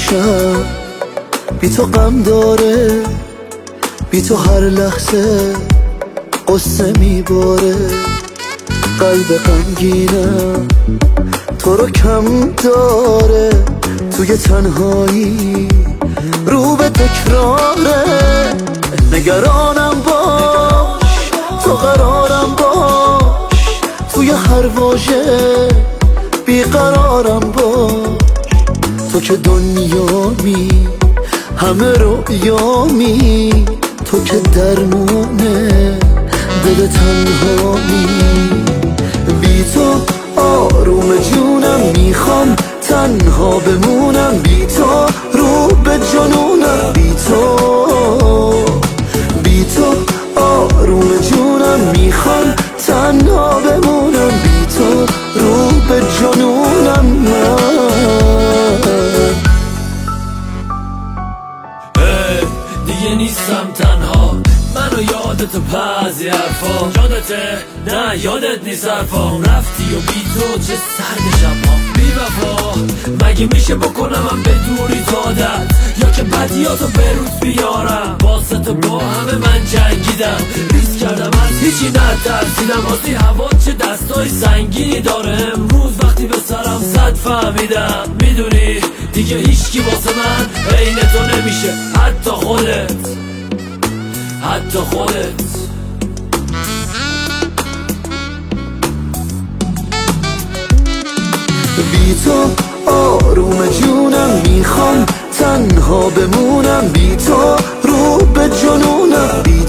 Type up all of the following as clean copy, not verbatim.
دوشم بی تو غم داره، بی تو هر لحظه قصه میباره. قلب غمگینم تو رو کم داره، توی تنهایی رو به تکراره. نگرانم باش، تو قرارم باش، توی هر واژه بیقرارم باش. تو که دنیامی، همه رویامی، تو که درمونه دل تنهامی. بی تو آروم جونم، میخوام تنها بمونم. بی تو رو به جنونم، بی تو آروم جونم، میخوام تنها بمونم. بی تو رو به جنونم دیگه نیستم تنها، منو یادت بعضی حرفا. یادته؟ نه یادت نیست حرفام. رفتی و بی تو چه سرد شبام. بی وفا مگه میشه بکنم من بدونی دادت، یا که بدیاتو به روز بیارم. واسه تو با همه من جنگیدم، ریس کردم از هیچی نترسیدم. واسه هوا چه دستای سنگینی داره. امروز وقتی به سرم زد فهمیدم، میدونی دیگه هیچکی واسه من عین تو نمیشه. حتی خودت، حتی خودت. بی تو آروم جونم، میخوام تنها بمونم. بی تو رو به جنونم، بی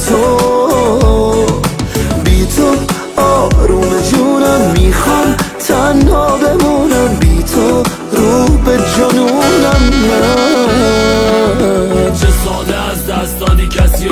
تو آروم جونم، میخوام تنها بمونم. بی تو رو به جنونم. چه ساده از دست دادی کسیه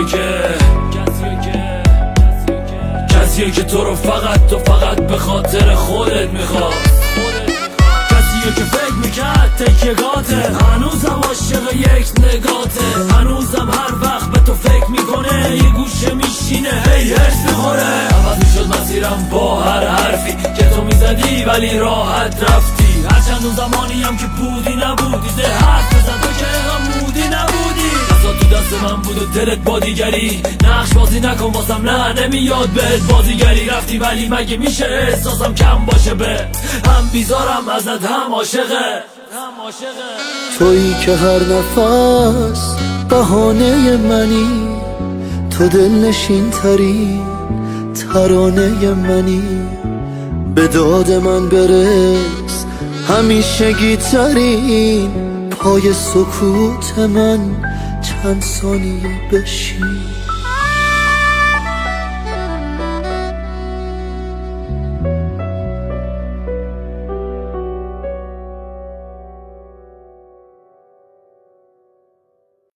که تو رو فقط به خاطر خودت میخواست. کسیه که فکر میکرد تکیه‌گاته، هنوزم عاشق یک نگاته. هنوزم هر وقت به تو فکر میکنه یه گوشه میشینه هی هرس میخوره. عوض میشد مسیرم با هر حرفی که تو میزدی، ولی راحت رفتی. هرچند اون زمانی هم که بودی نبودی، ده حرف بزن تو که غمودی نبودی. دستا تو دست من بود و دلت با دیگری. نقش بازی نکن واسم، نه نمیاد بهت بازیگری. رفتی ولی مگه میشه احساسم کم باشه به هم بیزارم ازت هم عاشقه. تویی که هر نفس بهانه منی، تو دلنشین ترین ترانه منی. به داد من برس همیشگی ترین، پای سکوت من چند ثانیه بشین.